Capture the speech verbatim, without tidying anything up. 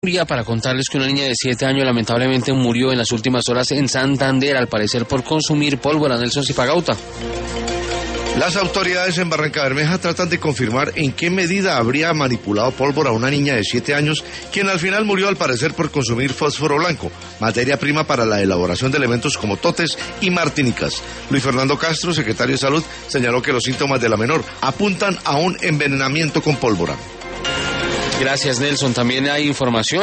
Para contarles que una niña de siete años lamentablemente murió en las últimas horas en Santander, al parecer por consumir pólvora. Nelson Zipagauta. Las autoridades en Barrancabermeja tratan de confirmar en qué medida habría manipulado pólvora a una niña de siete años, quien al final murió al parecer por consumir fósforo blanco, materia prima para la elaboración de elementos como totes y martinicas. Luis Fernando Castro, secretario de Salud, señaló que los síntomas de la menor apuntan a un envenenamiento con pólvora. Gracias, Nelson. También hay información.